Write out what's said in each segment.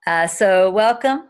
So welcome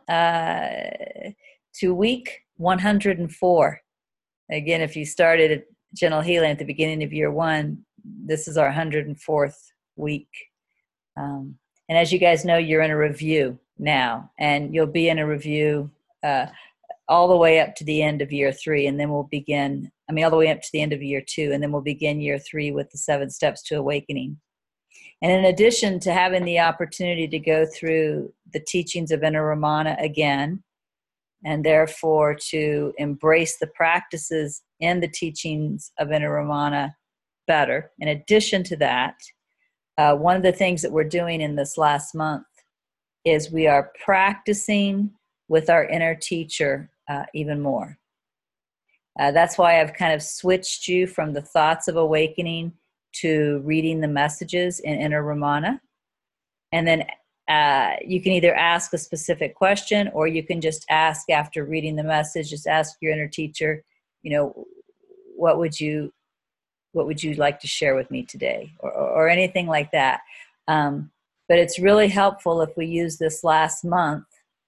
to week 104. Again, if you started at Gentle Healing at the beginning of year one, this is our 104th week. And as you guys know, you're in a review now, and you'll be in a review all the way up to the end of year three, and then we'll begin, all the way up to the end of year two, and then we'll begin year three with the 7 steps to awakening. And in addition to having the opportunity to go through the teachings of Inner Ramana again, and therefore to embrace the practices in the teachings of Inner Ramana better, in addition to that, one of the things that we're doing in this last month is we are practicing with our inner teacher even more. That's why I've kind of switched you from the thoughts of awakening to reading the messages in Inner Ramana. And then you can either ask a specific question, or you can just ask after reading the message, just ask your inner teacher, what would you like to share with me today, or anything like that. But it's really helpful if we use this last month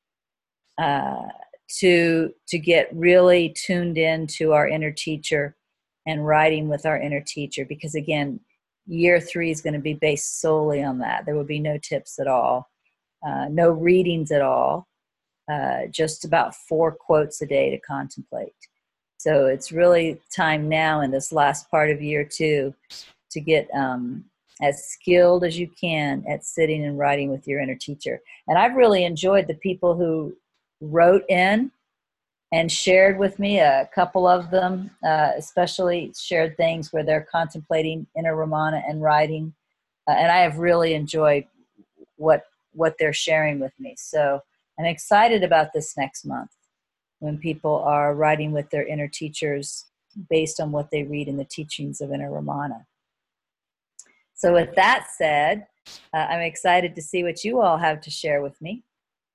to get really tuned into our inner teacher and writing with our inner teacher, because again, year three is going to be based solely on that. There will be no tips at all, no readings at all, just about 4 quotes a day to contemplate. So it's really time now in this last part of year two to get as skilled as you can at sitting and writing with your inner teacher. And I've really enjoyed the people who wrote in and shared with me. A couple of them especially shared things where they're contemplating Inner Ramana and writing. And I have really enjoyed what they're sharing with me. So I'm excited about this next month when people are writing with their inner teachers based on what they read in the teachings of Inner Ramana. So with that said, I'm excited to see what you all have to share with me.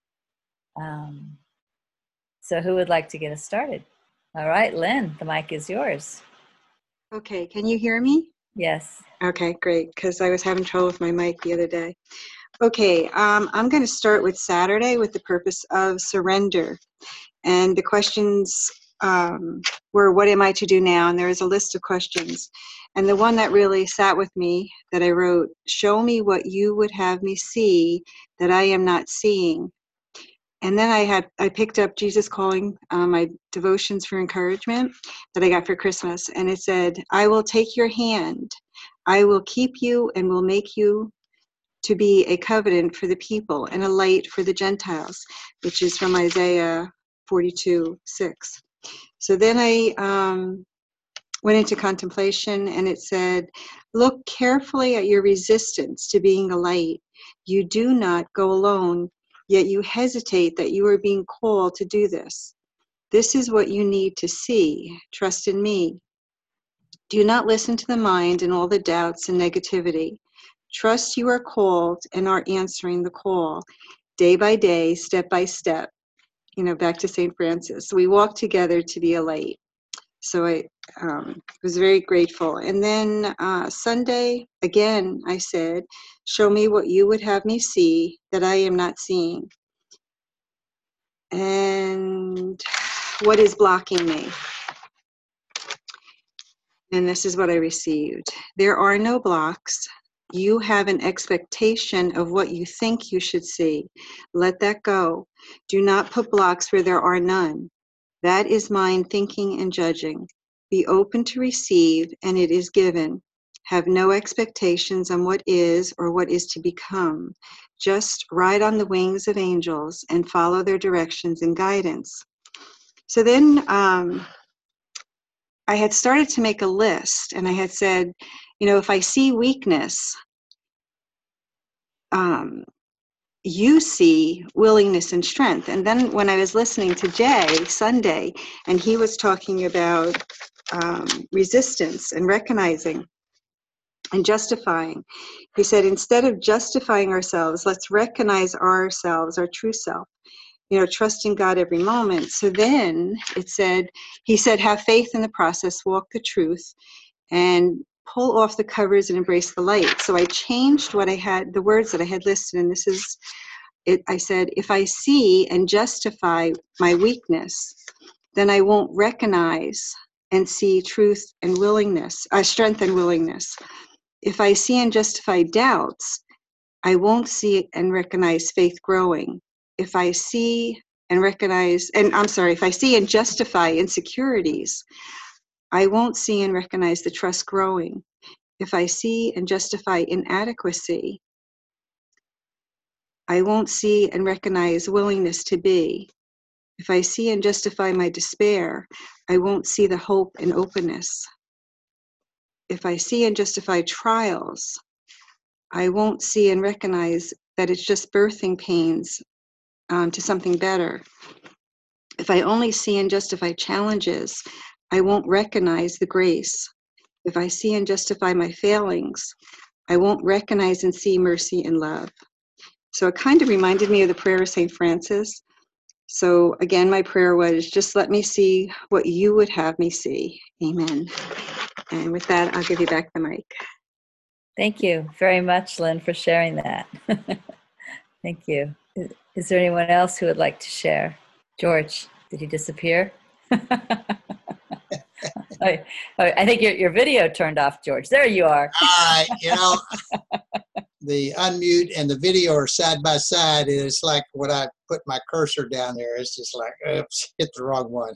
So who would like to get us started? All right, Lynn, the mic is yours. Okay, can you hear me? Yes. Okay, great, because I was having trouble with my mic the other day. Okay, I'm going to start with Saturday with the purpose of surrender. And the questions were, what am I to do now? And there is a list of questions. And the one that really sat with me that I wrote, show me what you would have me see that I am not seeing. And then I picked up Jesus Calling, my devotions for encouragement that I got for Christmas. And it said, I will take your hand. I will keep you and will make you to be a covenant for the people and a light for the Gentiles, which is from Isaiah 42:6. So then I went into contemplation, and it said, look carefully at your resistance to being a light. You do not go alone, yet you hesitate that you are being called to do this. This is what you need to see. Trust in me. Do not listen to the mind and all the doubts and negativity. Trust you are called and are answering the call, day by day, step by step. Back to St. Francis. We walk together to be a light. So I was very grateful. And then Sunday, again, I said, show me what you would have me see that I am not seeing. And what is blocking me? And this is what I received. There are no blocks. You have an expectation of what you think you should see. Let that go. Do not put blocks where there are none. That is mind thinking and judging. Be open to receive, and it is given. Have no expectations on what is or what is to become. Just ride on the wings of angels and follow their directions and guidance. So then I had started to make a list, and I had said, if I see weakness, you see willingness and strength. And then when I was listening to Jay Sunday, and he was talking about resistance and recognizing and justifying, he said, instead of justifying ourselves, let's recognize ourselves, our true self. Trust in God every moment. So then he said, have faith in the process, walk the truth, and pull off the covers and embrace the light. So I changed the words that I had listed, and this is I said, if I see and justify my weakness, then I won't recognize and see truth and willingness, strength and willingness. If I see and justify doubts, I won't see and recognize faith growing. If I see and recognize, and I'm sorry, if I see and justify insecurities, I won't see and recognize the trust growing. If I see and justify inadequacy, I won't see and recognize willingness to be. If I see and justify my despair, I won't see the hope and openness. If I see and justify trials, I won't see and recognize that it's just birthing pains to something better. If I only see and justify challenges, I won't recognize the grace. If I see and justify my failings, I won't recognize and see mercy and love. So it kind of reminded me of the prayer of St. Francis. So again, my prayer was, just let me see what you would have me see. Amen. And with that, I'll give you back the mic. Thank you very much, Lynn, for sharing that. Thank you. Is there anyone else who would like to share? George, did he disappear? I think your video turned off, George. There you are. The unmute and the video are side by side. It's like when I put my cursor down there, it's just like, oops, hit the wrong one.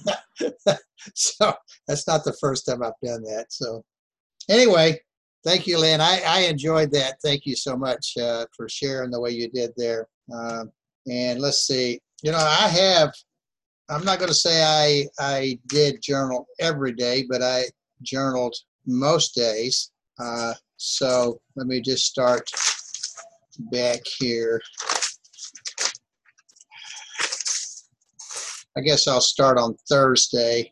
So that's not the first time I've done that. So anyway, thank you, Lynn. I enjoyed that. Thank you so much for sharing the way you did there. And let's see, I'm not going to say I did journal every day, but I journaled most days. So let me just start back here. I guess I'll start on Thursday.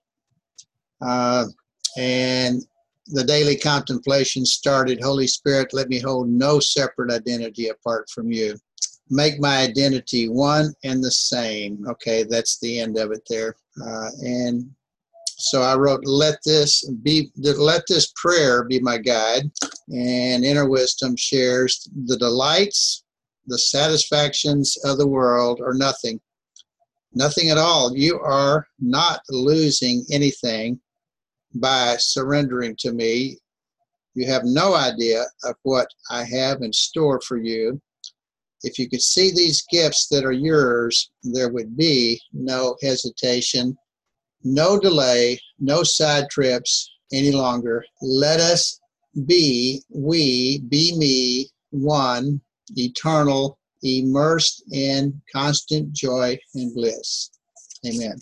And the daily contemplation started, Holy Spirit, let me hold no separate identity apart from you. Make my identity one and the same. Okay, that's the end of it there. And so I wrote, let this prayer be my guide. And Inner Wisdom shares, the delights, the satisfactions of the world are nothing. Nothing at all. You are not losing anything by surrendering to me. You have no idea of what I have in store for you. If you could see these gifts that are yours, there would be no hesitation, no delay, no side trips any longer. Let us be, be me, one, eternal, immersed in constant joy and bliss. Amen.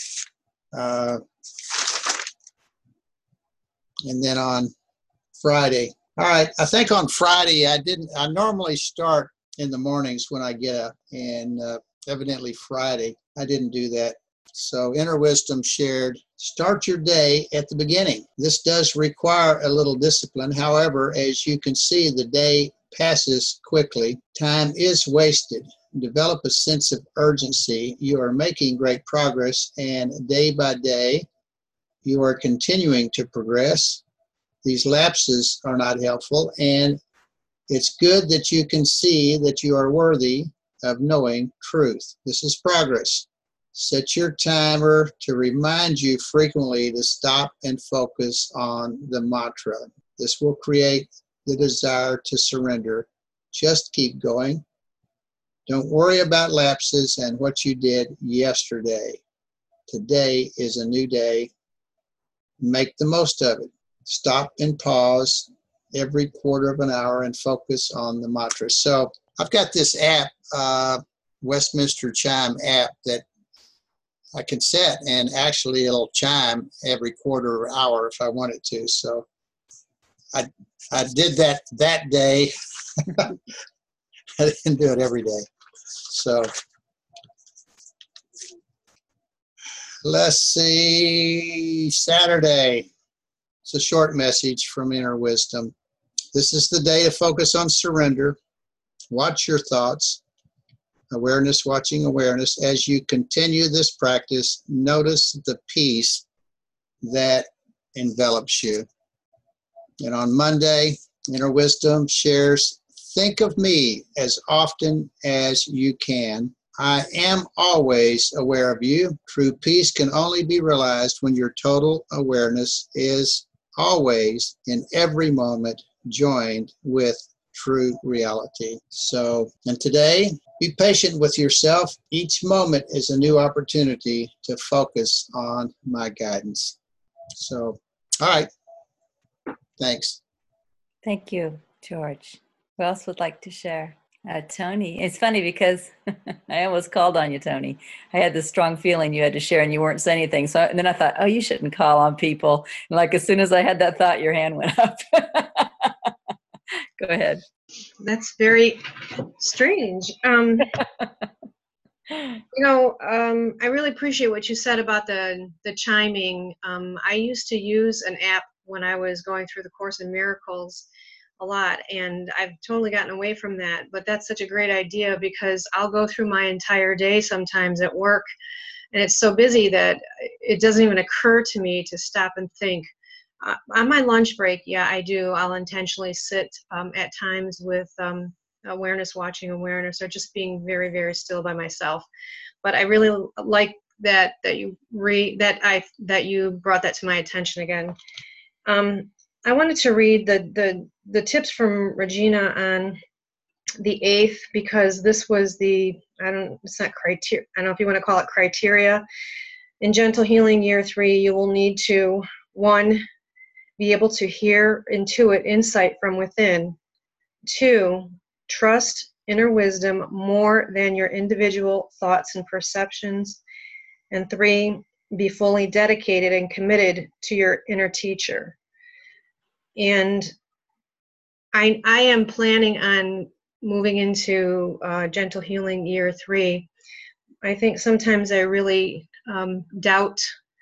And then on Friday. All right, I think on Friday I normally start in the mornings when I get up, and evidently Friday I didn't do that. So Inner Wisdom shared, start your day at the beginning. This does require a little discipline. However, as you can see, the day passes quickly. Time is wasted. Develop a sense of urgency. You are making great progress, and day by day, you are continuing to progress. These lapses are not helpful, and it's good that you can see that you are worthy of knowing truth. This is progress. Set your timer to remind you frequently to stop and focus on the mantra. This will create the desire to surrender. Just keep going. Don't worry about lapses and what you did yesterday. Today is a new day. Make the most of it. Stop and pause every quarter of an hour and focus on the mantra. So I've got this app, Westminster Chime app, that I can set, and actually it'll chime every quarter hour if I wanted to. So I did that day. I didn't do it every day. So let's see, Saturday. It's a short message from Inner Wisdom. This is the day to focus on surrender. Watch your thoughts. Awareness, watching awareness. As you continue this practice, notice the peace that envelops you. And on Monday, Inner Wisdom shares, Think of me as often as you can. I am always aware of you. True peace can only be realized when your total awareness is always, in every moment, joined with true reality. So, and today, be patient with yourself. Each moment is a new opportunity to focus on my guidance. So, all right. Thanks. Thank you, George. Who else would like to share? Tony. It's funny because I almost called on you, Tony. I had this strong feeling you had to share and you weren't saying anything. So and then I thought, oh, you shouldn't call on people. And like as soon as I had that thought, your hand went up. Go ahead. That's very strange. I really appreciate what you said about the chiming. I used to use an app when I was going through the Course in Miracles a lot, and I've totally gotten away from that. But that's such a great idea, because I'll go through my entire day sometimes at work, and it's so busy that it doesn't even occur to me to stop and think. On my lunch break, yeah, I do. I'll intentionally sit at times with awareness, watching awareness, or just being very, very still by myself. But I really like that you brought that to my attention again. I wanted to read the tips from Regina on the 8th, because this was it's not criteria. I don't know if you want to call it criteria. In Gentle Healing Year 3, you will need to, 1, be able to hear, intuit insight from within. 2, trust inner wisdom more than your individual thoughts and perceptions. And 3, be fully dedicated and committed to your inner teacher. And I am planning on moving into Gentle Healing Year 3. I think sometimes I really doubt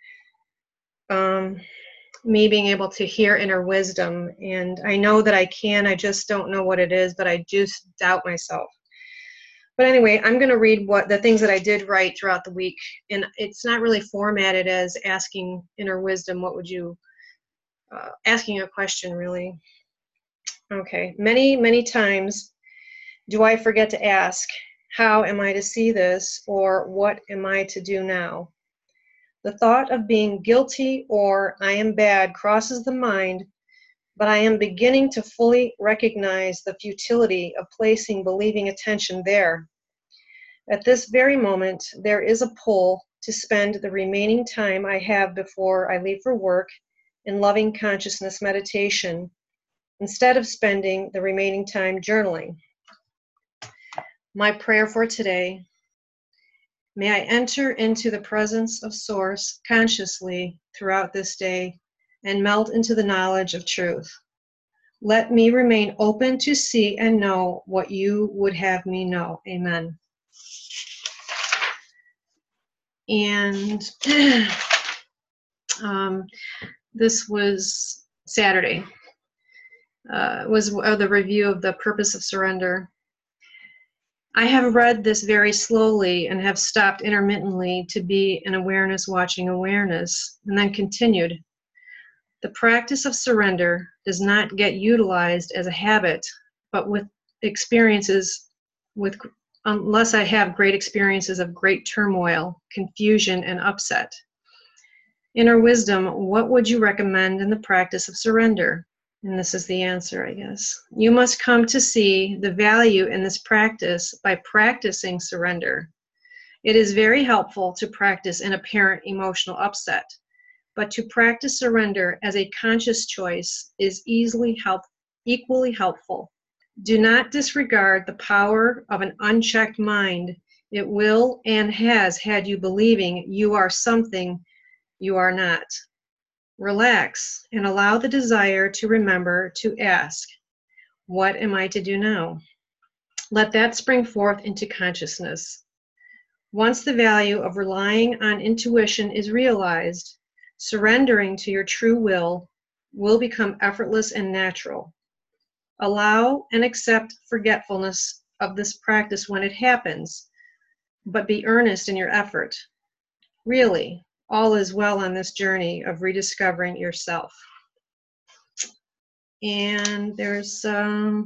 me being able to hear inner wisdom. And I know that I can, I just don't know what it is, but I just doubt myself. But anyway, I'm going to read the things that I did write throughout the week. And it's not really formatted as asking inner wisdom, what would you, asking a question really. Okay, many, many times do I forget to ask, how am I to see this? Or what am I to do now? The thought of being guilty or I am bad crosses the mind, but I am beginning to fully recognize the futility of placing believing attention there. At this very moment, there is a pull to spend the remaining time I have before I leave for work in loving consciousness meditation, instead of spending the remaining time journaling. My prayer for today: may I enter into the presence of Source consciously throughout this day and melt into the knowledge of truth. Let me remain open to see and know what you would have me know. Amen. And this was Saturday. Was the review of the Purpose of Surrender. I have read this very slowly and have stopped intermittently to be an awareness watching awareness, and then continued. The practice of surrender does not get utilized as a habit, but with experiences, unless I have great experiences of great turmoil, confusion, and upset. Inner wisdom, what would you recommend in the practice of surrender? And this is the answer, I guess. You must come to see the value in this practice by practicing surrender. It is very helpful to practice an apparent emotional upset, but to practice surrender as a conscious choice is equally helpful. Do not disregard the power of an unchecked mind. It will and has had you believing you are something you are not. Relax and allow the desire to remember to ask, what am I to do now? Let that spring forth into consciousness. Once the value of relying on intuition is realized, surrendering to your true will become effortless and natural. Allow and accept forgetfulness of this practice when it happens, but be earnest in your effort. Really, all is well on this journey of rediscovering yourself. And there's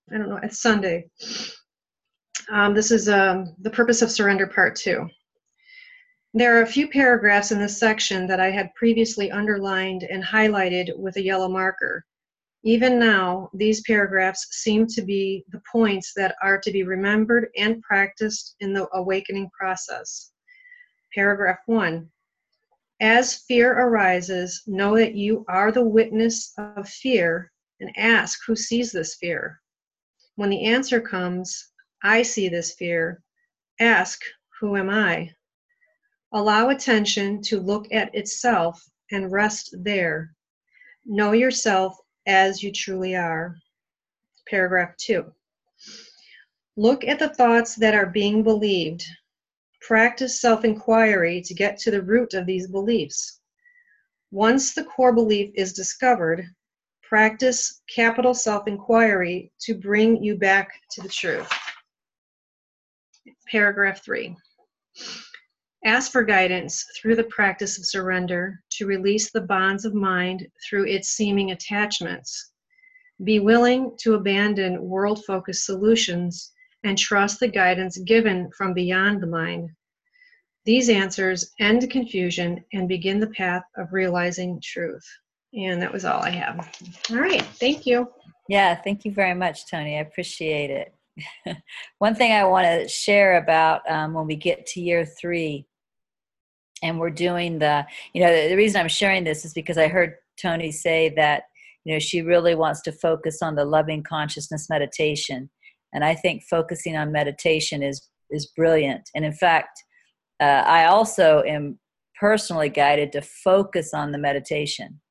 I don't know, it's Sunday. This is the Purpose of Surrender, Part 2. There are a few paragraphs in this section that I had previously underlined and highlighted with a yellow marker. Even now, these paragraphs seem to be the points that are to be remembered and practiced in the awakening process. Paragraph 1. As fear arises, know that you are the witness of fear and ask who sees this fear. When the answer comes, I see this fear, ask, who am I? Allow attention to look at itself and rest there. Know yourself as you truly are. Paragraph 2. Look at the thoughts that are being believed. Practice self-inquiry to get to the root of these beliefs. Once the core belief is discovered, practice capital self-inquiry to bring you back to the truth. Paragraph 3. Ask for guidance through the practice of surrender to release the bonds of mind through its seeming attachments. Be willing to abandon world-focused solutions and trust the guidance given from beyond the mind. These answers end confusion and begin the path of realizing truth. And that was all I have. All right, thank you. Yeah, thank you very much, Tony. I appreciate it. One thing I want to share about when we get to year 3 and we're doing the reason I'm sharing this is because I heard Tony say that, she really wants to focus on the loving consciousness meditation. And I think focusing on meditation is brilliant. And in fact, I also am personally guided to focus on the meditation.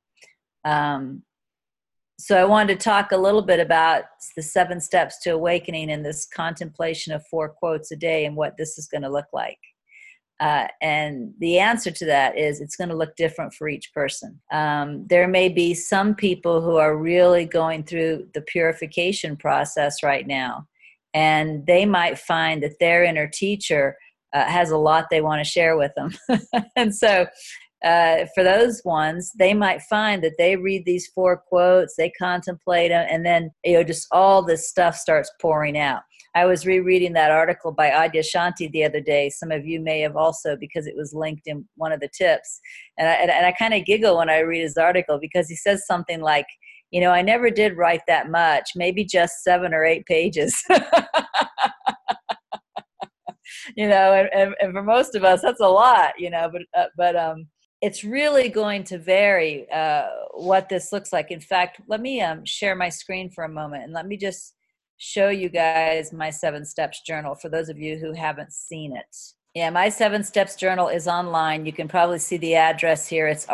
So I wanted to talk a little bit about the 7 steps to awakening and this contemplation of 4 quotes a day and what this is going to look like. And the answer to that is it's going to look different for each person. There may be some people who are really going through the purification process right now, and they might find that their inner teacher has a lot they want to share with them. And so for those ones, they might find that they read these 4 quotes, they contemplate them, and then just all this stuff starts pouring out. I was rereading that article by Adyashanti the other day. Some of you may have also, because it was linked in one of the tips. And I kind of giggle when I read his article because he says something like, I never did write that much, maybe just 7 or 8 pages. And for most of us, that's a lot, but it's really going to vary what this looks like. In fact, let me share my screen for a moment and let me just show you guys my 7 Steps journal for those of you who haven't seen it. Yeah, my 7 Steps journal is online. You can probably see the address here. It's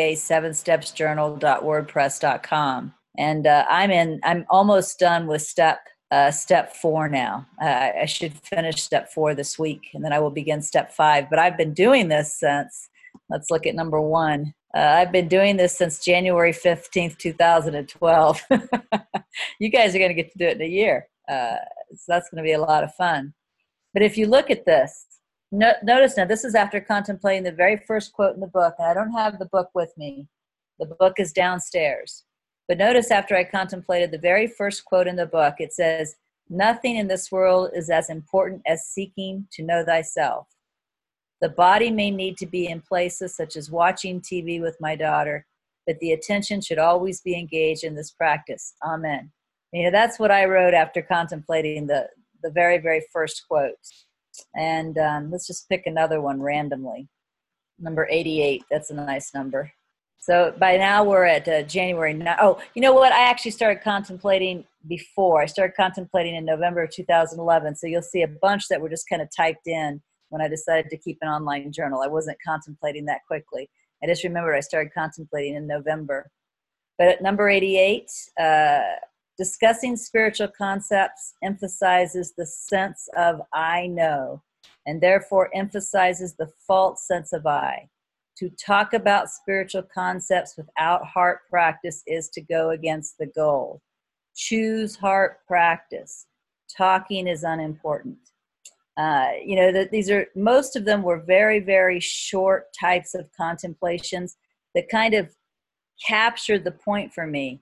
rda7stepsjournal.wordpress.com. And I'm almost done with step 4 now. I should finish step 4 this week, and then I will begin step 5. But I've been doing this since, let's look at number 1. I've been doing this since January 15th, 2012. You guys are going to get to do it in a year. So that's going to be a lot of fun. But if you look at this, notice now, this is after contemplating the very first quote in the book. And I don't have the book with me. The book is downstairs. But notice after I contemplated the very first quote in the book, it says, "Nothing in this world is as important as seeking to know thyself. The body may need to be in places such as watching TV with my daughter, but the attention should always be engaged in this practice. Amen." That's what I wrote after contemplating the very, very first quote. And let's just pick another one randomly. Number 88, that's a nice number. So by now we're at January 9. Oh, you know what? I actually started contemplating before. I started contemplating in November of 2011. So you'll see a bunch that were just kind of typed in when I decided to keep an online journal. I wasn't contemplating that quickly. I just remembered I started contemplating in November. But at number 88, discussing spiritual concepts emphasizes the sense of I know, and therefore emphasizes the false sense of I. To talk about spiritual concepts without heart practice is to go against the goal. Choose heart practice. Talking is unimportant. These are, most of them were very, very short types of contemplations that kind of captured the point for me.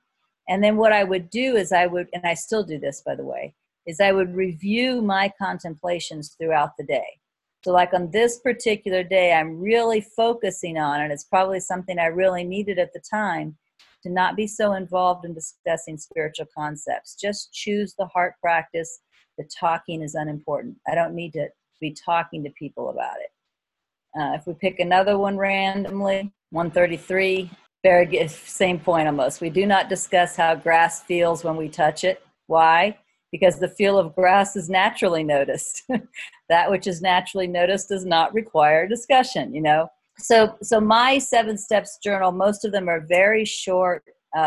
And then what I would do is and I still do this, by the way, is I would review my contemplations throughout the day. So like on this particular day, I'm really focusing on, and it's probably something I really needed at the time, to not be so involved in discussing spiritual concepts. Just choose the heart practice. The talking is unimportant. I don't need to be talking to people about it. If we pick another one randomly, 133, very good, same point almost. We do not discuss how grass feels when we touch it. Why? Because the feel of grass is naturally noticed. That which is naturally noticed does not require discussion, you know. So my 7 steps journal, most of them are very short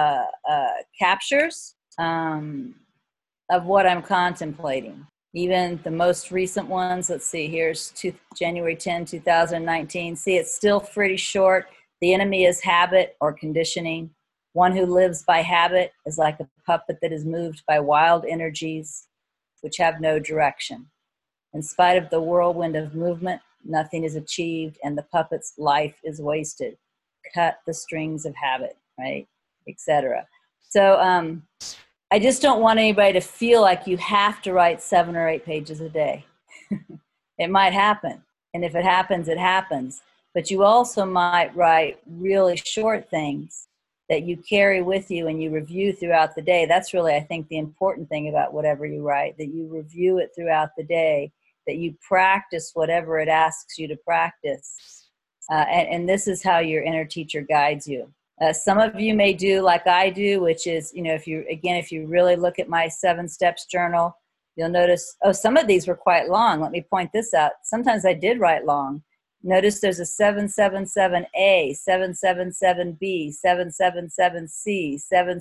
captures of what I'm contemplating. Even the most recent ones, let's see, here's January 10, 2019. See, it's still pretty short. The enemy is habit or conditioning. One who lives by habit is like a puppet that is moved by wild energies which have no direction. In spite of the whirlwind of movement, nothing is achieved, and the puppet's life is wasted. Cut the strings of habit, right, etc. So I just don't want anybody to feel like you have to write 7 or 8 pages a day. It might happen, and if it happens, it happens. But you also might write really short things that you carry with you and you review throughout the day. That's really, I think, the important thing about whatever you write, that you review it throughout the day, that you practice whatever it asks you to practice. And this is how your inner teacher guides you. Some of you may do like I do, which is, you know, if you really look at my 7 steps journal, you'll notice, some of these were quite long. Let me point this out. Sometimes I did write long. Notice there's a 777A, 777B, 777C,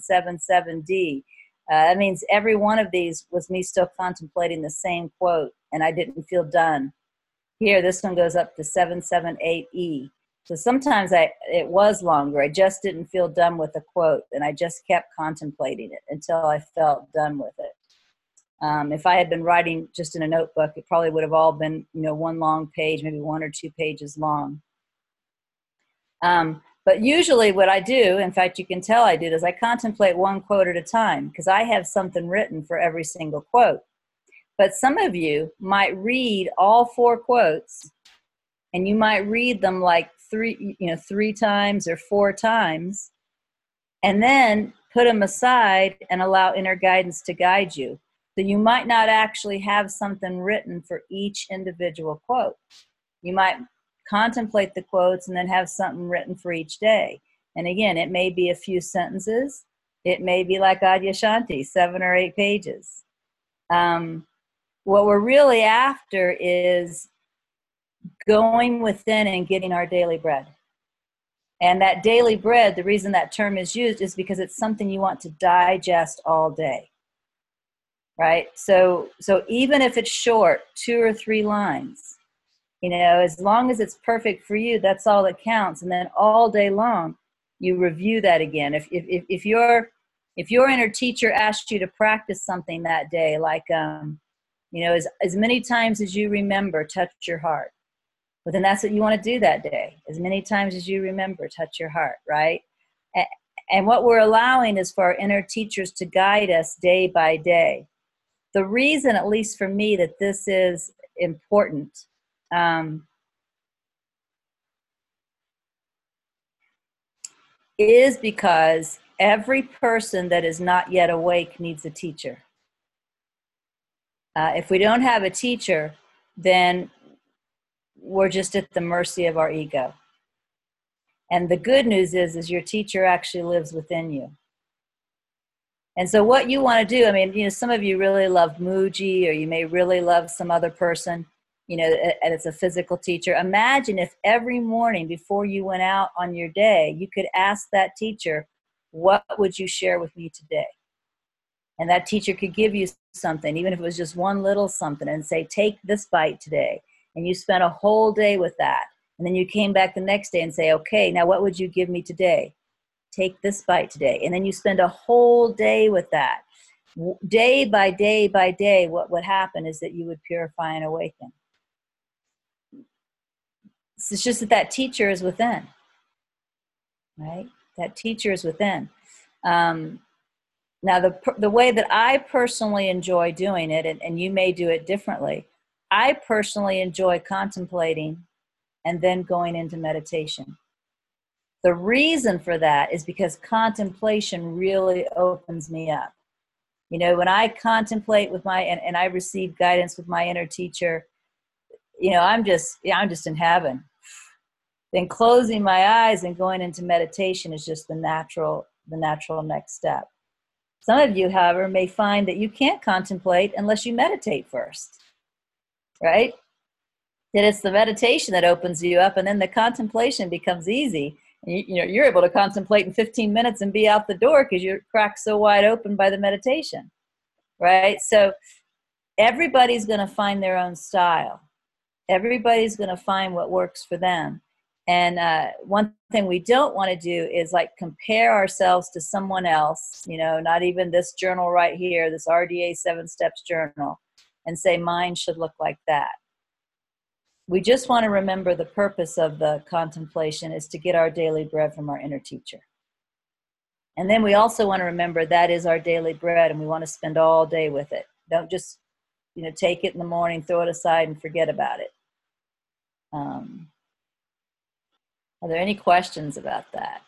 777D. That means every one of these was me still contemplating the same quote, and I didn't feel done. Here, this one goes up to 778E. So sometimes it was longer. I just didn't feel done with the quote, and I just kept contemplating it until I felt done with it. If I had been writing just in a notebook, it probably would have all been, you know, 1 long page, maybe 1 or 2 pages long. But usually what I do, in fact, you can tell I do, is I contemplate 1 quote at a time, because I have something written for every single quote. But some of you might read all 4 quotes, and you might read them like 3 times or 4 times, and then put them aside and allow inner guidance to guide you. So you might not actually have something written for each individual quote. You might contemplate the quotes and then have something written for each day. And again, it may be a few sentences. It may be like Adyashanti, 7 or 8 pages. What we're really after is going within and getting our daily bread. And that daily bread, the reason that term is used is because it's something you want to digest all day. Right? So even if it's short, 2 or 3 lines, you know, as long as it's perfect for you, that's all that counts. And then all day long, you review that again. If your inner teacher asked you to practice something that day, like, you know, as many times as you remember, touch your heart. But then that's what you want to do that day. As many times as you remember, touch your heart, right? And what we're allowing is for our inner teachers to guide us day by day. The reason, at least for me, that this is important is because every person that is not yet awake needs a teacher. If we don't have a teacher, then we're just at the mercy of our ego. And the good news is your teacher actually lives within you. And so what you want to do, I mean, you know, some of you really love Mooji, or you may really love some other person, you know, and it's a physical teacher. Imagine if every morning before you went out on your day, you could ask that teacher, what would you share with me today? And that teacher could give you something, even if it was just one little something, and say, take this bite today. And you spent a whole day with that. And then you came back the next day and say, okay, now what would you give me today? Take this bite today. And then you spend a whole day with that. Day by day by day, what would happen is that you would purify and awaken. It's just that teacher is within, right? That teacher is within. Now, the way that I personally enjoy doing it, and you may do it differently, I personally enjoy contemplating and then going into meditation. The reason for that is because contemplation really opens me up. You know, when I contemplate with and I receive guidance with my inner teacher, you know, I'm just in heaven. Then closing my eyes and going into meditation is just the natural next step. Some of you, however, may find that you can't contemplate unless you meditate first, right? That it's the meditation that opens you up, and then the contemplation becomes easy. You know, you're able to contemplate in 15 minutes and be out the door because you're cracked so wide open by the meditation, right? So everybody's going to find their own style. Everybody's going to find what works for them. And one thing we don't want to do is like compare ourselves to someone else, you know, not even this journal right here, this RDA 7 Steps journal, and say mine should look like that. We just want to remember the purpose of the contemplation is to get our daily bread from our inner teacher. And then we also want to remember that is our daily bread, and we want to spend all day with it. Don't just, you know, take it in the morning, throw it aside, and forget about it. Are there any questions about that?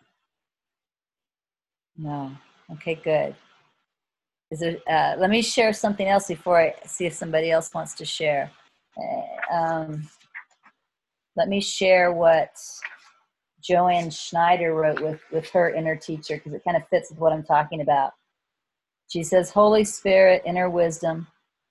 No. Okay, good. Is there? Let me share something else before I see if somebody else wants to share. Let me share what Joanne Schneider wrote with her inner teacher, because it kind of fits with what I'm talking about. She says, Holy Spirit, inner wisdom,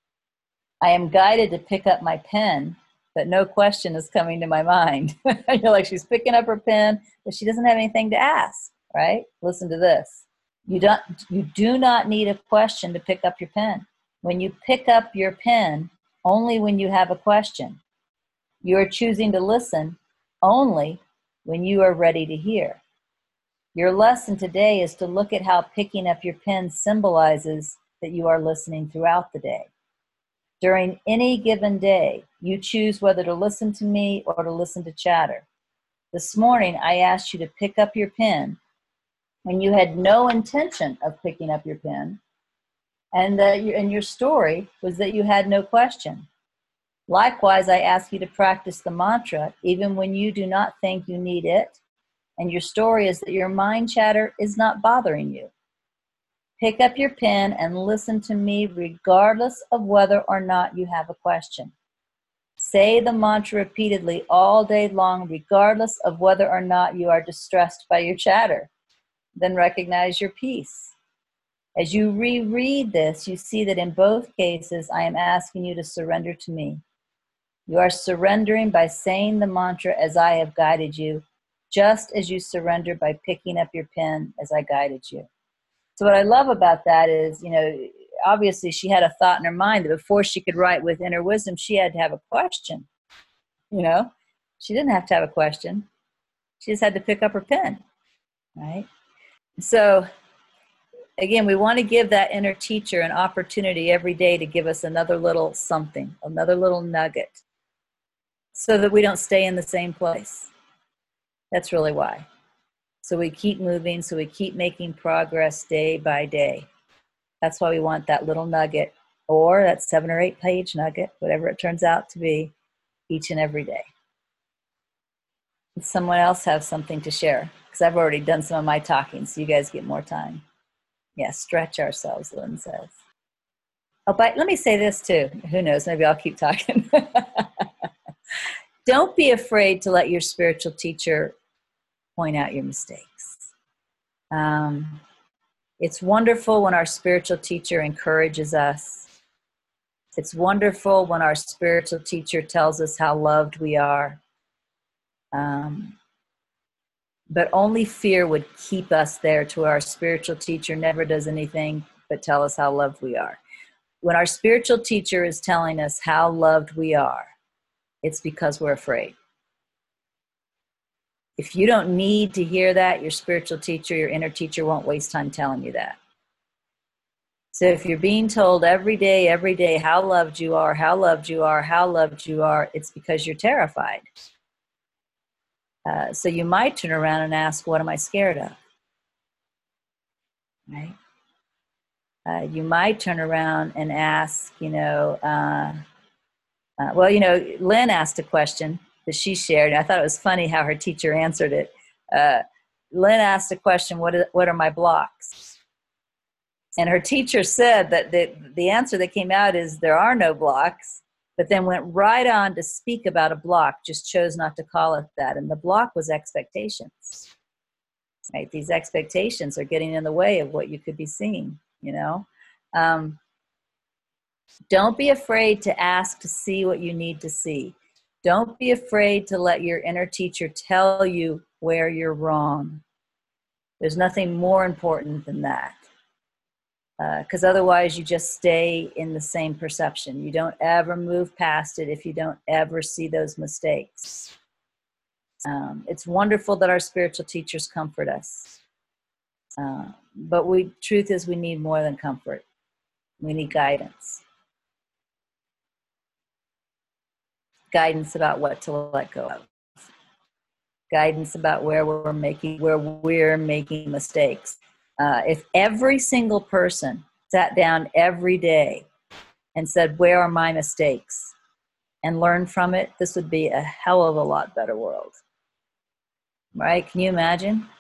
I am guided to pick up my pen, but no question is coming to my mind. You're like, she's picking up her pen, but she doesn't have anything to ask, right? Listen to this. You do not need a question to pick up your pen. When you pick up your pen, only when you have a question. You are choosing to listen only when you are ready to hear. Your lesson today is to look at how picking up your pen symbolizes that you are listening throughout the day. During any given day, you choose whether to listen to me or to listen to chatter. This morning, I asked you to pick up your pen when you had no intention of picking up your pen, and your story was that you had no question. Likewise, I ask you to practice the mantra even when you do not think you need it, and your story is that your mind chatter is not bothering you. Pick up your pen and listen to me regardless of whether or not you have a question. Say the mantra repeatedly all day long regardless of whether or not you are distressed by your chatter. Then recognize your peace. As you reread this, you see that in both cases, I am asking you to surrender to me. You are surrendering by saying the mantra as I have guided you, just as you surrender by picking up your pen as I guided you. So what I love about that is, you know, obviously she had a thought in her mind that before she could write with inner wisdom, she had to have a question. You know, she didn't have to have a question. She just had to pick up her pen, right? So again, we want to give that inner teacher an opportunity every day to give us another little something, another little nugget, so that we don't stay in the same place. That's really why. So we keep moving, so we keep making progress day by day. That's why we want that little nugget, or that 7 or 8 page nugget, whatever it turns out to be, each and every day. Does someone else have something to share? Because I've already done some of my talking, so you guys get more time. Yeah, stretch ourselves, Lynn says. Oh, but let me say this too. Who knows? Maybe I'll keep talking. Don't be afraid to let your spiritual teacher point out your mistakes. It's wonderful when our spiritual teacher encourages us. It's wonderful when our spiritual teacher tells us how loved we are. But only fear would keep us there to where our spiritual teacher never does anything but tell us how loved we are. When our spiritual teacher is telling us how loved we are, it's because we're afraid. If you don't need to hear that, your spiritual teacher, your inner teacher won't waste time telling you that. So if you're being told every day, how loved you are, how loved you are, how loved you are, it's because you're terrified. So you might turn around and ask, what am I scared of? Right? You might turn around and ask, Lynn asked a question that she shared. And I thought it was funny how her teacher answered it. Lynn asked a question, what are my blocks? And her teacher said that the answer that came out is there are no blocks, but then went right on to speak about a block, just chose not to call it that. And the block was expectations, right? These expectations are getting in the way of what you could be seeing, Don't be afraid to ask to see what you need to see. Don't be afraid to let your inner teacher tell you where you're wrong. There's nothing more important than that. Because otherwise you just stay in the same perception. You don't ever move past it if you don't ever see those mistakes. It's wonderful that our spiritual teachers comfort us. But truth is we need more than comfort. We need guidance. Guidance about what to let go of. Guidance about where we're making mistakes. If every single person sat down every day and said, where are my mistakes? And learned from it, this would be a hell of a lot better world. Right? Can you imagine?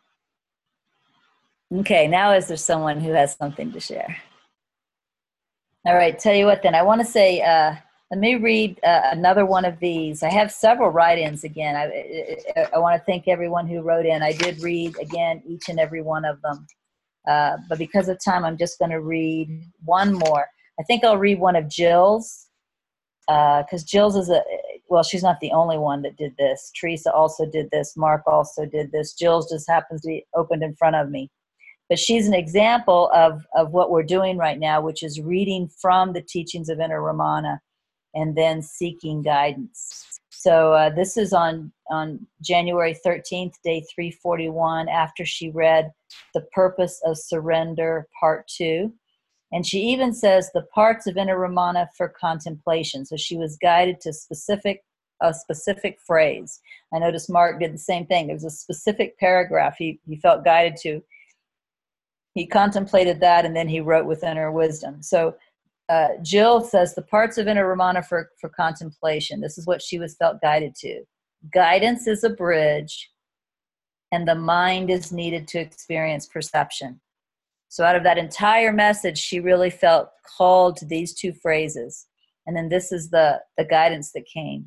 Okay, now is there someone who has something to share? All right, tell you what then. I want to say, let me read another one of these. I have several write-ins again. I want to thank everyone who wrote in. I did read, again, each and every one of them. But because of time, I'm just going to read one more. I think I'll read one of Jill's, because Jill's she's not the only one that did this. Teresa also did this. Mark also did this. Jill's just happens to be opened in front of me. But she's an example of what we're doing right now, which is reading from the teachings of Inner Ramana and then seeking guidance. So this is on January 13th, day 341, after she read The Purpose of Surrender, Part 2. And she even says the parts of Inner Ramana for contemplation. So she was guided to a specific phrase. I noticed Mark did the same thing. There was a specific paragraph he felt guided to. He contemplated that, and then he wrote with Inner Wisdom. So Jill says the parts of Inner Ramana for contemplation. This is what she was felt guided to. Guidance is a bridge, and the mind is needed to experience perception. So out of that entire message, she really felt called to these two phrases. And then this is the guidance that came.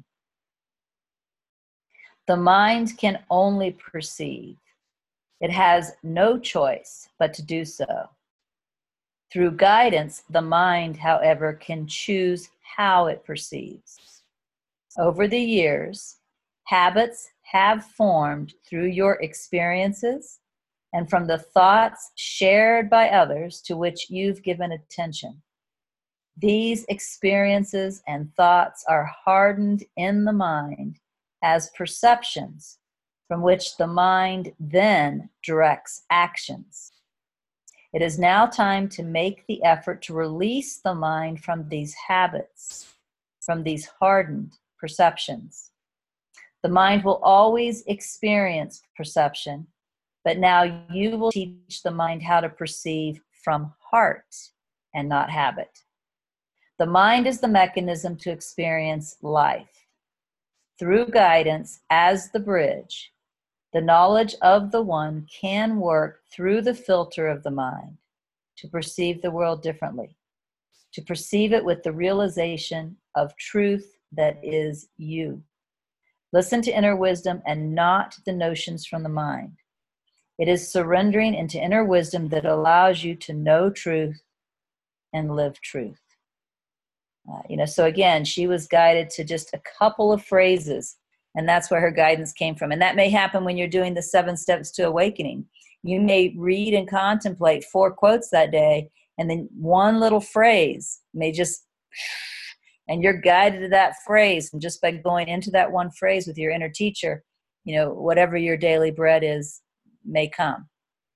The mind can only perceive. It has no choice but to do so. Through guidance, the mind, however, can choose how it perceives. Over the years, habits have formed through your experiences and from the thoughts shared by others to which you've given attention. These experiences and thoughts are hardened in the mind as perceptions from which the mind then directs actions. It is now time to make the effort to release the mind from these habits, from these hardened perceptions. The mind will always experience perception, but now you will teach the mind how to perceive from heart and not habit. The mind is the mechanism to experience life. Through guidance as the bridge, the knowledge of the one can work through the filter of the mind to perceive the world differently, to perceive it with the realization of truth that is you. Listen to inner wisdom and not the notions from the mind. It is surrendering into inner wisdom that allows you to know truth and live truth. So again, she was guided to just a couple of phrases, and that's where her guidance came from. And that may happen when you're doing the 7 steps to awakening. You may read and contemplate 4 quotes that day, and then one little phrase may just, and you're guided to that phrase. And just by going into that one phrase with your inner teacher, whatever your daily bread is may come.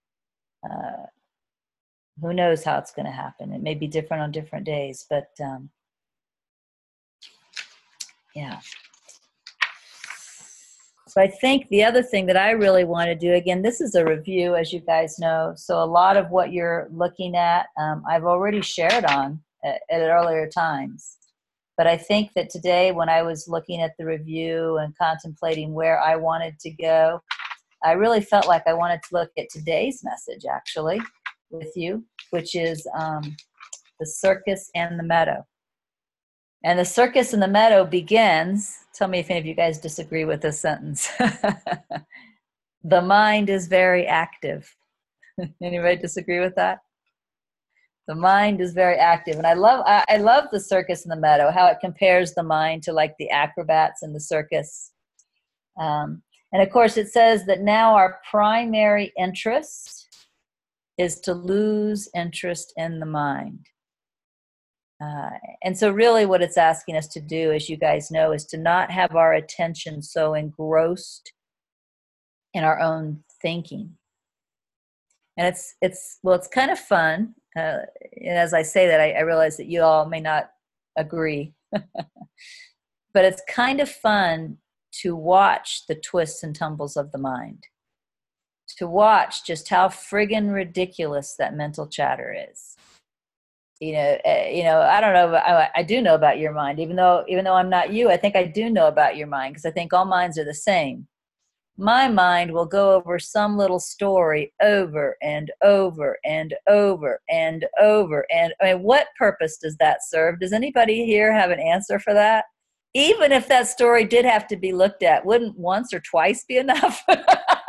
Who knows how it's going to happen? It may be different on different days, but yeah. So I think the other thing that I really want to do, again, this is a review, as you guys know. So a lot of what you're looking at, I've already shared on at earlier times. But I think that today, when I was looking at the review and contemplating where I wanted to go, I really felt like I wanted to look at today's message, actually, with you, which is the circus and the meadow. And the circus and the meadow begins, tell me if any of you guys disagree with this sentence. The mind is very active. Anybody disagree with that? The mind is very active. And I love the circus and the meadow, how it compares the mind to like the acrobats in the circus. And of course, it says that now our primary interest is to lose interest in the mind. And so really what it's asking us to do, as you guys know, is to not have our attention so engrossed in our own thinking. And it's kind of fun. And as I say that, I realize that you all may not agree. But it's kind of fun to watch the twists and tumbles of the mind. To watch just how friggin' ridiculous that mental chatter is. I don't know. I do know about your mind, even though I'm not you. I think I do know about your mind because I think all minds are the same. My mind will go over some little story over and over and over and over. And I mean, what purpose does that serve? Does anybody here have an answer for that? Even if that story did have to be looked at, wouldn't once or twice be enough? Does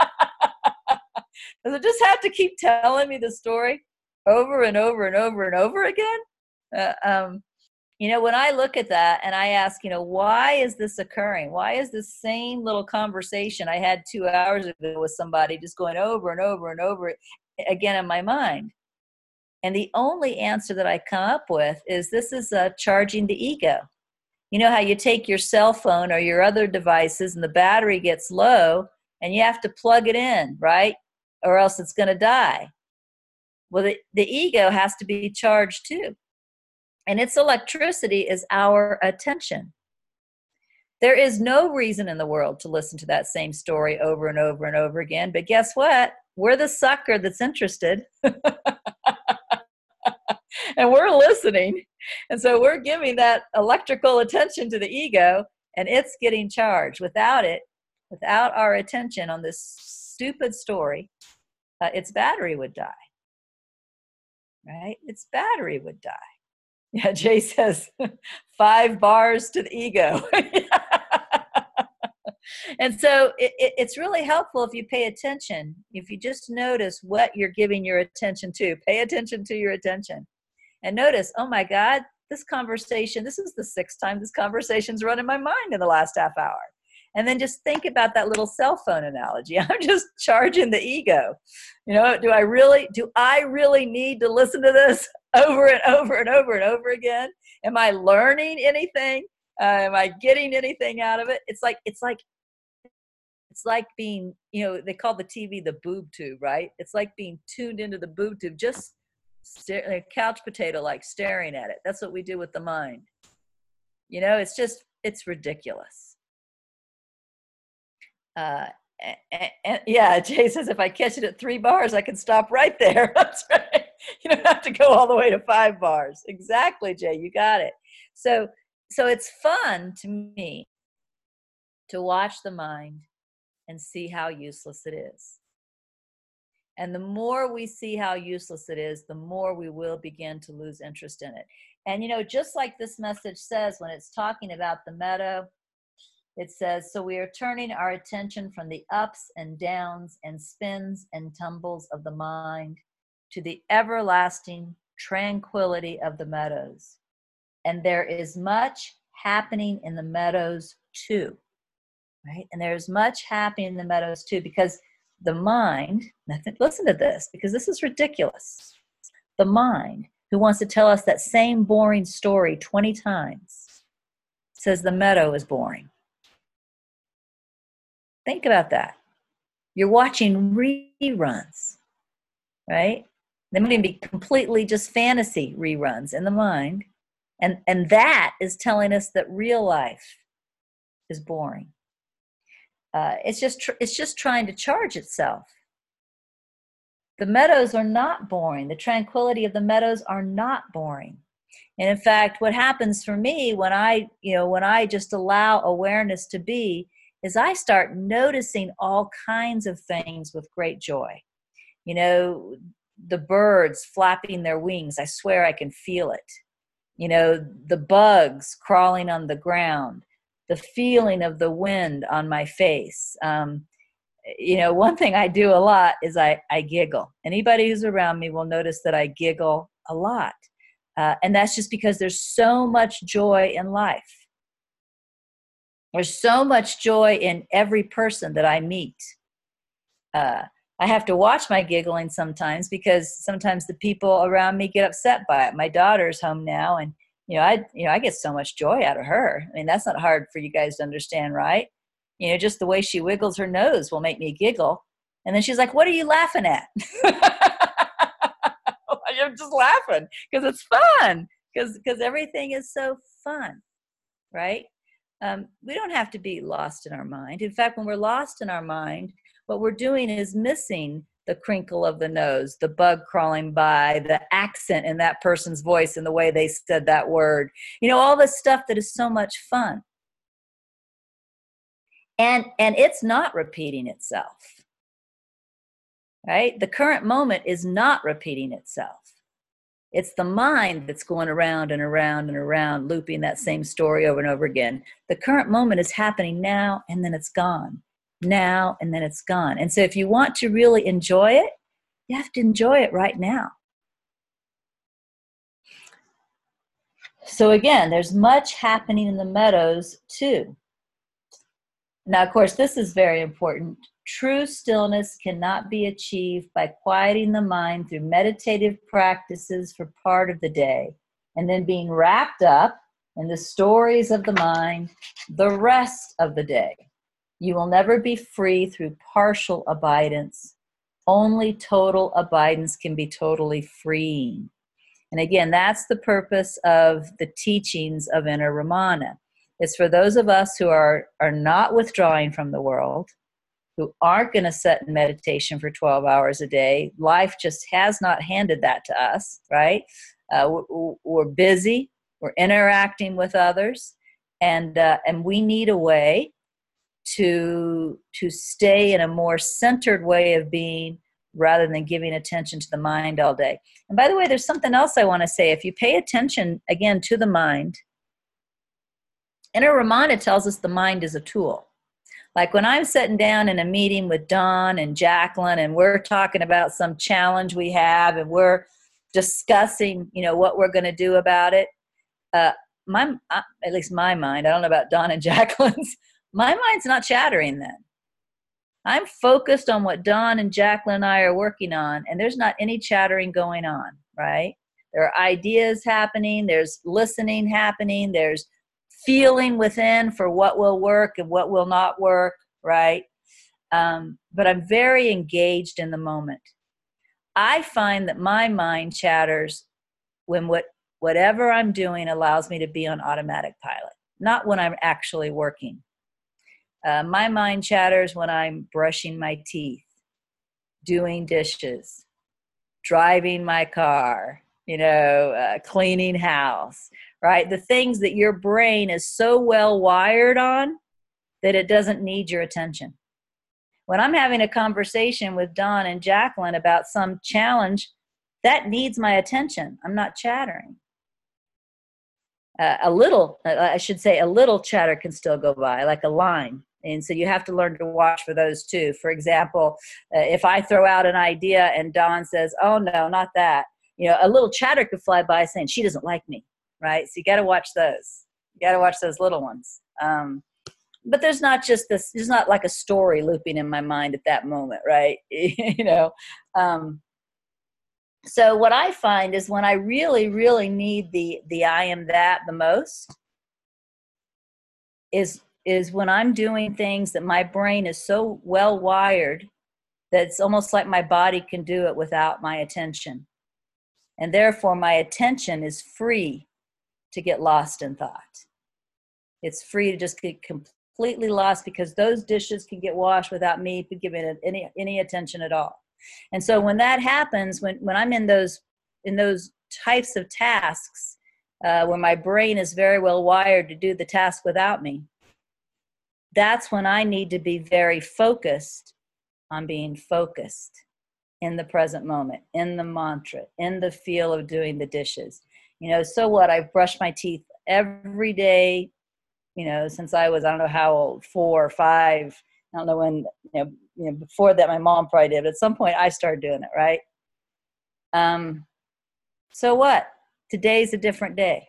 it just have to keep telling me the story over and over and over and over again? When I look at that and I ask, why is this occurring? Why is this same little conversation I had 2 hours ago with somebody just going over and over and over again in my mind? And the only answer that I come up with is this is charging the ego. You know how you take your cell phone or your other devices and the battery gets low and you have to plug it in, right? Or else it's going to die. Well, the ego has to be charged too. And its electricity is our attention. There is no reason in the world to listen to that same story over and over and over again. But guess what? We're the sucker that's interested. And we're listening. And so we're giving that electrical attention to the ego, and it's getting charged. Without it, without our attention on this stupid story, its battery would die. Right? Its battery would die. Yeah, Jay says 5 bars to the ego. And so it's really helpful if you pay attention. If you just notice what you're giving your attention to, pay attention to your attention. And notice, oh my God, this conversation, this is the 6th time this conversation's run in my mind in the last half hour. And then just think about that little cell phone analogy. I'm just charging the ego. Do I really need to listen to this over and over and over and over again? Am I learning anything? Am I getting anything out of it? It's like being, they call the TV the boob tube, right? It's like being tuned into the boob tube, just a couch potato, like staring at it. That's what we do with the mind. It's ridiculous. Yeah, Jay says if I catch it at 3 bars, I can stop right there. That's right. You don't have to go all the way to 5 bars. Exactly, Jay. You got it. So it's fun to me to watch the mind and see how useless it is. And the more we see how useless it is, the more we will begin to lose interest in it. And, just like this message says, when it's talking about the meadow, it says, so we are turning our attention from the ups and downs and spins and tumbles of the mind to the everlasting tranquility of the meadows. And there is much happening in the meadows too, right? And there's much happening in the meadows too, because the mind, listen to this, because this is ridiculous. The mind, who wants to tell us that same boring story 20 times, says the meadow is boring. Think about that. You're watching reruns, right? They might even be completely just fantasy reruns in the mind. And that is telling us that real life is boring. It's just trying to charge itself. The meadows are not boring. The tranquility of the meadows are not boring. And in fact, what happens for me when I just allow awareness to be, is I start noticing all kinds of things with great joy. You know, the birds flapping their wings, I swear I can feel it. You know, the bugs crawling on the ground, the feeling of the wind on my face. You know, one thing I do a lot is I giggle. Anybody who's around me will notice that I giggle a lot. And that's just because there's so much joy in life. There's so much joy in every person that I meet. I have to watch my giggling sometimes, because sometimes the people around me get upset by it. My daughter's home now, and I get so much joy out of her. I mean, that's not hard for you guys to understand, right? You know, just the way she wiggles her nose will make me giggle. And then she's like, "What are you laughing at?" I'm just laughing because it's fun, because everything is so fun, right? We don't have to be lost in our mind. In fact, when we're lost in our mind, what we're doing is missing the crinkle of the nose, the bug crawling by, the accent in that person's voice and the way they said that word. You know, all this stuff that is so much fun. And it's not repeating itself, right? The current moment is not repeating itself. It's the mind that's going around and around and around, looping that same story over and over again. The current moment is happening now, and then it's gone. Now, and then it's gone. And so if you want to really enjoy it, you have to enjoy it right now. So again, there's much happening in the meadows too. Now, of course, this is very important. True stillness cannot be achieved by quieting the mind through meditative practices for part of the day and then being wrapped up in the stories of the mind the rest of the day. You will never be free through partial abidance. Only total abidance can be totally freeing. And again, that's the purpose of the teachings of Inner Ramana. It's for those of us who are not withdrawing from the world, who aren't going to sit in meditation for 12 hours a day. Life just has not handed that to us, right? We're busy, we're interacting with others, and we need a way to stay in a more centered way of being, rather than giving attention to the mind all day. And by the way, there's something else I want to say. If you pay attention, again, to the mind, Inner Ramana tells us the mind is a tool. Like when I'm sitting down in a meeting with Don and Jacqueline, and we're talking about some challenge we have, and we're discussing, what we're going to do about it. At least my mind, I don't know about Don and Jacqueline's, my mind's not chattering then. I'm focused on what Don and Jacqueline and I are working on, and there's not any chattering going on, right? There are ideas happening, there's listening happening, there's feeling within for what will work and what will not work, right? But I'm very engaged in the moment. I find that my mind chatters when whatever I'm doing allows me to be on automatic pilot, not when I'm actually working. My mind chatters when I'm brushing my teeth, doing dishes, driving my car, cleaning house, right? The things that your brain is so well wired on that it doesn't need your attention. When I'm having a conversation with Don and Jacqueline about some challenge, that needs my attention. I'm not chattering. A little chatter can still go by, like a line. And so you have to learn to watch for those too. For example, if I throw out an idea and Don says, "Oh no, not that," a little chatter could fly by saying, "She doesn't like me," right? So you got to watch those. You got to watch those little ones. But there's not just this. There's not like a story looping in my mind at that moment, right? So what I find is when I really, really need the I am that the most is when I'm doing things that my brain is so well wired that it's almost like my body can do it without my attention. And therefore my attention is free to get lost in thought. It's free to just get completely completely lost because those dishes can get washed without me giving it any attention at all. And so when that happens, when I'm in those types of tasks, where my brain is very well wired to do the task without me, that's when I need to be very focused on being focused in the present moment, in the mantra, in the feel of doing the dishes. So what? I've brushed my teeth every day, since I was, I don't know how old, 4 or 5. I don't know when, before that my mom probably did, but at some point I started doing it, right? So what? Today's a different day.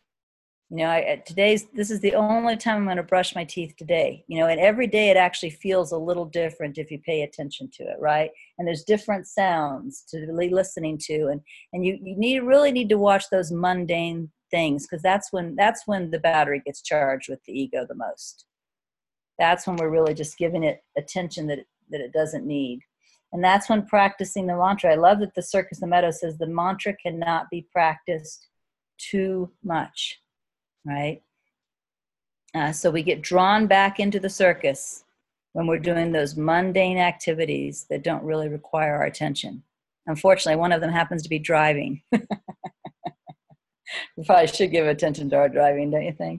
This is the only time I'm going to brush my teeth today. And every day it actually feels a little different if you pay attention to it, right? And there's different sounds to be listening to, and you really need to watch those mundane things, because that's when the battery gets charged with the ego the most. That's when we're really just giving it attention that it doesn't need. And that's when practicing the mantra. I love that the Circus in the Meadows says the mantra cannot be practiced too much. Right? So we get drawn back into the circus when we're doing those mundane activities that don't really require our attention. Unfortunately, one of them happens to be driving. We probably should give attention to our driving, don't you think?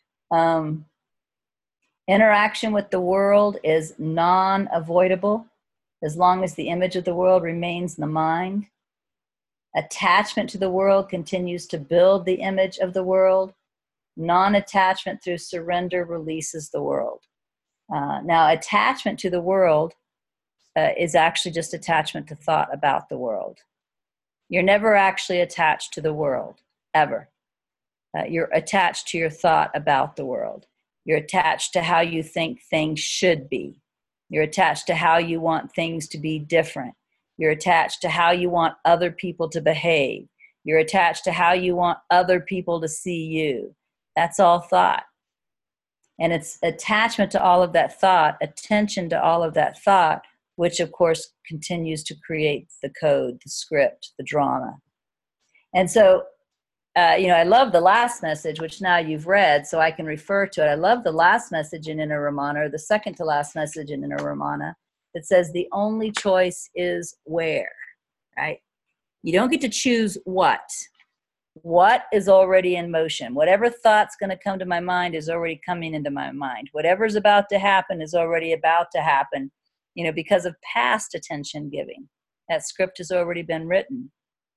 Interaction with the world is non-avoidable as long as the image of the world remains in the mind. Attachment to the world continues to build the image of the world. Non-attachment through surrender releases the world. Now, attachment to the world is actually just attachment to thought about the world. You're never actually attached to the world, ever. You're attached to your thought about the world. You're attached to how you think things should be. You're attached to how you want things to be different. You're attached to how you want other people to behave. You're attached to how you want other people to see you. That's all thought. And it's attachment to all of that thought, attention to all of that thought, which of course continues to create the code, the script, the drama. And so, I love the last message, which now you've read, so I can refer to it. I love the last message in Inner Ramana, or the second to last message in Inner Ramana, that says the only choice is where, right? You don't get to choose what. What is already in motion. Whatever thought's going to come to my mind is already coming into my mind. Whatever's about to happen is already about to happen, because of past attention giving. That script has already been written.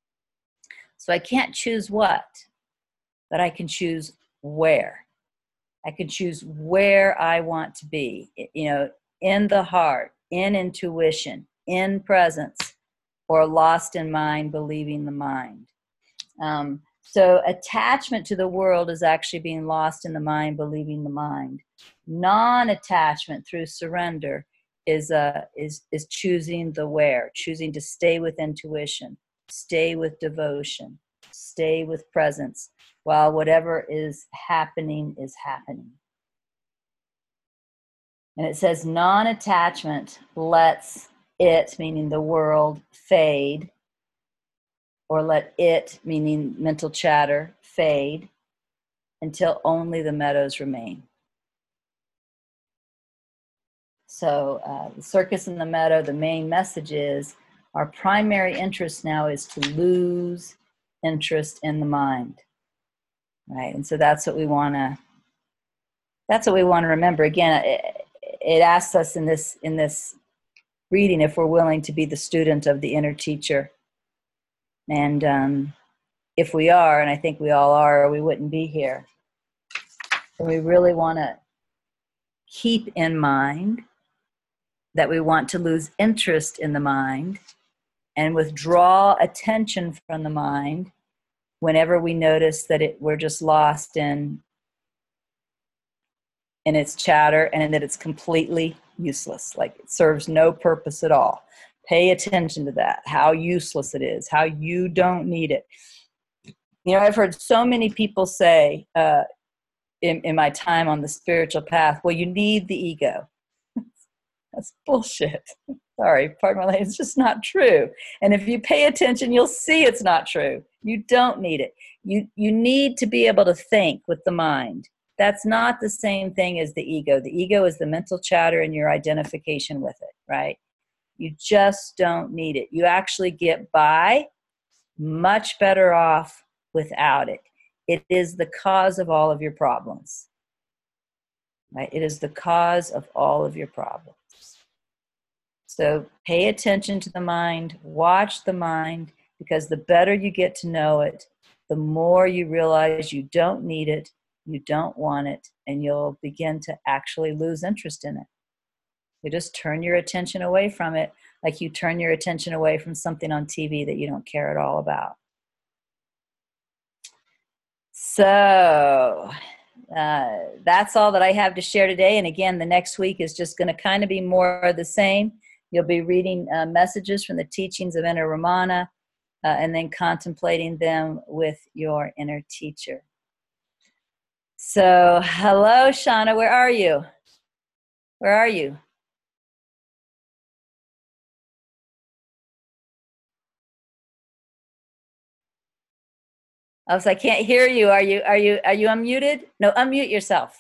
So I can't choose what, but I can choose where. I can choose where I want to be, in the heart, in intuition, in presence, or lost in mind, believing the mind. So attachment to the world is actually being lost in the mind, believing the mind. Non-attachment through surrender is choosing the where, choosing to stay with intuition, stay with devotion, stay with presence, while whatever is happening is happening. And it says non-attachment lets it, meaning the world, fade, or let it, meaning mental chatter, fade until only the meadows remain. So the circus in the meadow, the main message is our primary interest now is to lose interest in the mind, right? And so that's what we want to remember. Again, it asks us in this reading if we're willing to be the student of the inner teacher. And if we are, and I think we all are, or we wouldn't be here, then we really want to keep in mind that we want to lose interest in the mind and withdraw attention from the mind whenever we notice that we're just lost in its chatter and that it's completely useless, like it serves no purpose at all. Pay attention to that, how useless it is, how you don't need it. I've heard so many people say in my time on the spiritual path, well, you need the ego. That's bullshit. Sorry, pardon my language. It's just not true. And if you pay attention, you'll see it's not true. You don't need it. You need to be able to think with the mind. That's not the same thing as the ego. The ego is the mental chatter and your identification with it, right? You just don't need it. You actually get by much better off without it. It is the cause of all of your problems, right? It is the cause of all of your problems. So pay attention to the mind, watch the mind, because the better you get to know it, the more you realize you don't need it, you don't want it, and you'll begin to actually lose interest in it. You just turn your attention away from it, like you turn your attention away from something on TV that you don't care at all about. So that's all that I have to share today. And again, the next week is just going to kind of be more of the same. You'll be reading messages from the teachings of Inner Ramana and then contemplating them with your inner teacher. So, hello, Shauna. Where are you? Where are you? I was like, I can't hear you. Are you unmuted? No, unmute yourself.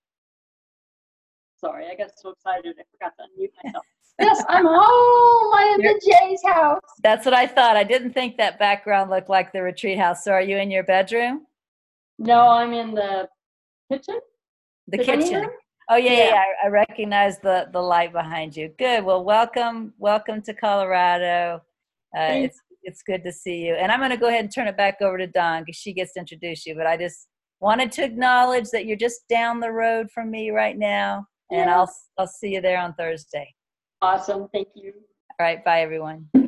Sorry, I got so excited I forgot to unmute myself. Yes, I'm home. I am in Jay's house. That's what I thought. I didn't think that background looked like the retreat house. So are you in your bedroom? No, I'm in the kitchen. The Dining kitchen. room? Oh, yeah. I recognize the light behind you. Good. Well, welcome to Colorado. It's good to see you. And I'm going to go ahead and turn it back over to Dawn because she gets to introduce you. But I just wanted to acknowledge that you're just down the road from me right now. And I'll see you there on Thursday. Awesome. Thank you. All right. Bye, everyone.